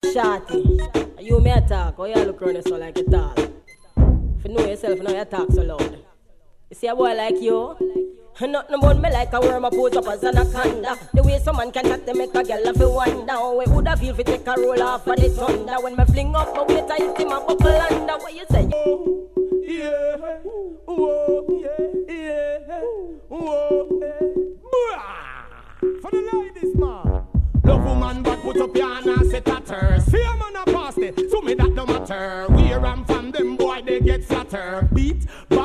Shorty, you may talk, or you look around so like you talk. If you know yourself, now you talk so loud. You see a boy like you? Nothing about me like a worm, a pose up as an anaconda. The way someone can chat to make a girl feel wonder. How it woulda feel if you take a roll off of the thunder. When me fling up my weight, I hit him a buckle under. What you say? Oh, yeah, oh, yeah, yeah, oh, yeah. For the ladies, man. Love woman, but put up your hand and set at her. See a man a past it, so me that no matter. Where I'm from, them boy they get flatter. Beat.